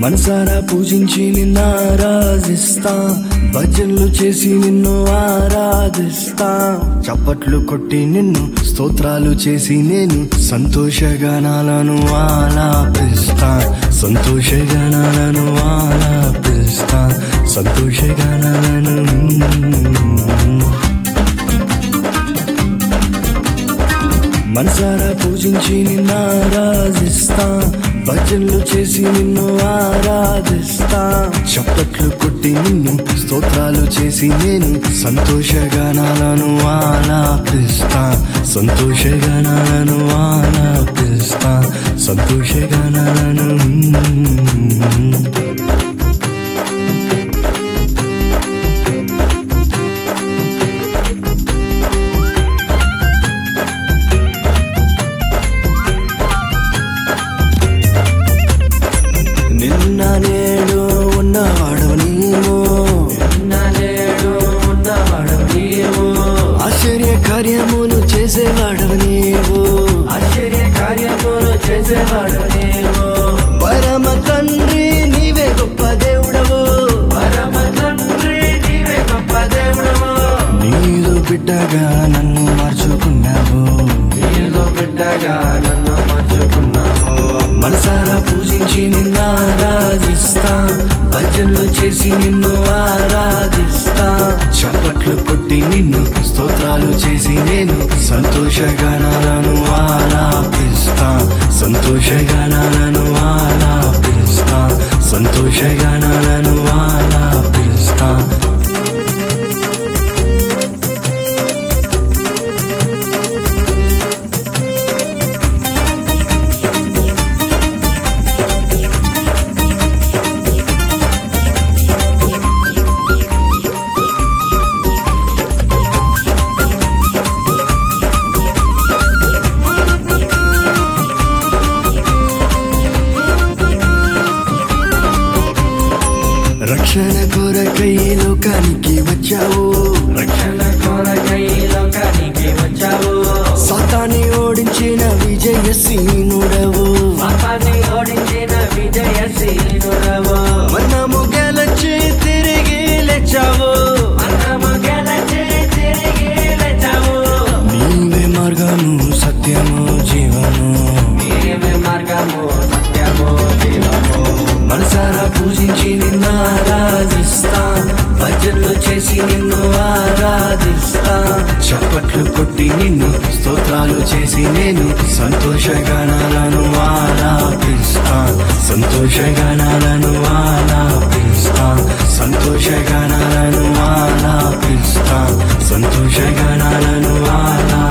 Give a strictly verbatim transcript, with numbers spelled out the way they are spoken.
మనసారా పూజించి నిన్ను ఆరాధిస్తా, భజనలు చేసి నిన్ను ఆరాధిస్తా, చప్పట్లు కొట్టి నిన్ను స్తోత్రాలు చేసి నేను సంతోషగానాలను ఆలాపిస్తా, సంతోషగానాలను ఆలాపిస్తా, సంతోషగానాలను. మనసారా పూజించి నిన్ను ఆరాధిస్తా, భజనలు చేసి నిన్ను ఆరాధిస్తా, చప్పట్లు కొట్టి నిన్ను స్తోత్రాలు చేసి నేను సంతోషగానాలను ఆలాపిస్తా, సంతోషగానాలను ఆలాపిస్తా, సంతోషగానాలను. నిన్న నేడు ఉన్నవాడవు నీవు, నిన్న నేడు ఉన్నవాడవు నీవు, ఆశ్చర్య కార్యములు చేసేవాడవు నీవు, ఆశ్చర్య కార్యములు చేసేవాడవు నీవు, పరమ తండ్రి నీవే గొప్ప దేవుడవు, పరమ తండ్రి నీవే గొప్ప దేవుడవు, నీదు బిడ్డగా నన్ను మార్చుకున్నావు, నీదు బిడ్డగా నన్ను మార్చుకున్నావు. మనసారా పూజించి నిన్ను ఆరాధిస్తా, భజనలు చేసి నిన్ను ఆరాధిస్తా, చప్పట్లు కొట్టి నిన్ను స్తోత్రాలు చేసి నేను సంతోషగానాలను ఆలాపిస్తా, సంతోషగానాలను ఆలాపిస్తా, సంతోషగానాలను ఆలాపిస్తా. రక్షణ కొరకై లోకానికి వచ్చావు, రక్షణ కొరకై లోకానికి వచ్చావు, సాతాన్ని ఓడించిన విజయసీనుడవు, సాతాన్ని ఓడించిన విజయసీనుడవు, మనము గెలచి తిరిగి లేచావు, మనము గెలచి తిరిగి లేచావు, నీవే మార్గము సత్యము జీవము, నీవే మార్గము సత్యము జీవము. మనసారా పూజించి నిన్ను ఆరాధిస్తా, భజనలు చేసి నిన్ను ఆరాధిస్తా, చప్పట్లు కొట్టి నిన్ను స్తోత్రాలు చేసి నేను సంతోషగానాలను ఆలాపిస్తా, సంతోషగానాలను ఆలాపిస్తా, సంతోషగానాలను ఆలాపిస్తా, సంతోషగానాలను ఆలా